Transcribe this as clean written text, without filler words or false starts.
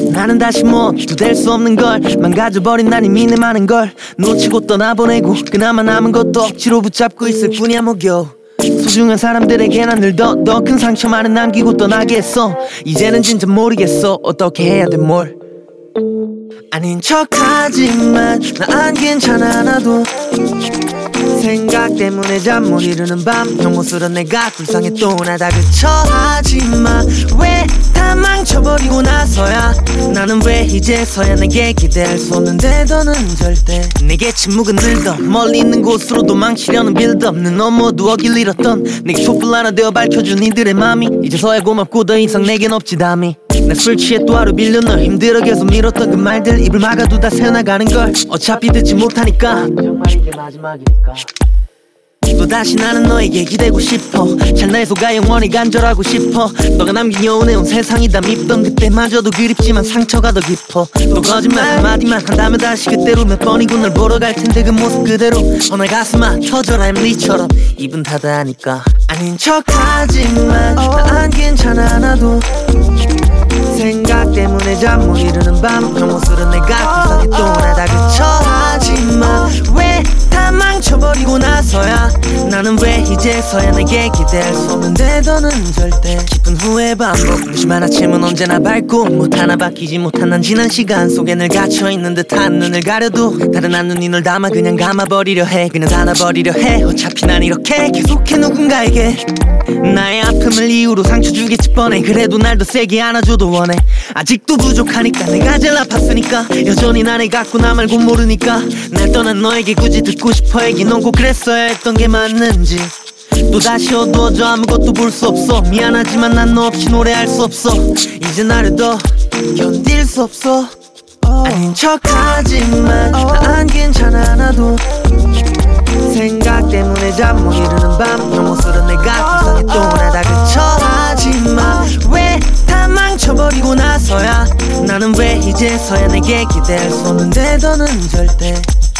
나는 다시 모두 될 수 없는 걸 망가져버린 난 이미 내 많은 걸 놓치고 떠나보내고 그나마 남은 것도 억지로 붙잡고 있을 뿐이야 뭐 겨우 소중한 사람들에게 난 늘 더 큰 상처만은 남기고 떠나게 했어. 이제는 진짜 모르겠어 어떻게 해야 돼 뭘. 아닌 척하지만 나 안 괜찮아 나도 생각 때문에 잠 못 이루는 밤 혐오스런 내가 불쌍해 또 나다 그쳐 하지마 왜 다 망쳐버리고 나서야 나는 왜 이제서야 내게 기대할 수 없는데 더는 절대 내게 침묵은 늘더 멀리 있는 곳으로 도망치려는 빌드업 넌 모두 어길 잃었던 내게 촛불 하나 되어 밝혀준 이들의 맘이 이제서야 고맙고 더 이상 내겐 없지 담이 나 술 취해 또 하루 빌려 널 힘들어 계속 밀었던 그 말들 입을 막아도 다 새어나가는 걸 어차피 듣지 못하니까 정말 이제 마지막이니까 또다시 나는 너에게 기대고 싶어 찰나에 속아 영원히 간절하고 싶어 너가 남긴 여운해온 세상이 다 밉던 그때마저도 그립지만 상처가 더 깊어 또 거짓말 한마디만 한다면 다시 그때로 몇 번이고 널 보러 갈 텐데 그 모습 그대로 내 가슴아 터져라 엠리처럼 입은 닫아하니까 아닌 척하지만 나 안 괜찮아 나도 생각 때문에 잠 못 이루는 밤 혐오스런 내가 불쌍해 또 나다 그쳐 하지마 왜 다 망쳐버리고 나서야 나는 왜 이제서야 내게 기대할 수 없는데 더는 절대 깊은 후회 반복 무심한 아침은 언제나 밝고 못 하나 바뀌지 못한 난 지난 시간 속에 늘 갇혀있는 듯한 눈을 가려도 다른 한눈이 널 담아 그냥 감아버리려 해 그냥 닫아버리려 해 어차피 난 이렇게 계속해 누군가에게 나의 아픔을 이유로 상처 주겠지 뻔해 그래도 날 더 세게 안아줘도 원해 아직도 부족하니까 내가 제일 아팠으니까 여전히 나를 갖고 나 말고 모르니까 날 떠난 너에게 굳이 듣고 싶어 얘기 넌 꼭 그랬어야 했던 게 맞는지 또다시 어두워져 아무것도 볼 수 없어 미안하지만 난 너 없이 노래할 수 없어 이제 나를 더 견딜 수 없어 아닌 척하지만 나 안 괜찮아 나도 생각 때문에 잠 못 이루는 밤 혐오스런 내가 불쌍해 또 나다 그쳐 하지마 왜 다 망쳐버리고 나서야 나는 왜 이제서야 내게 기대할 수 없는데 더는 절대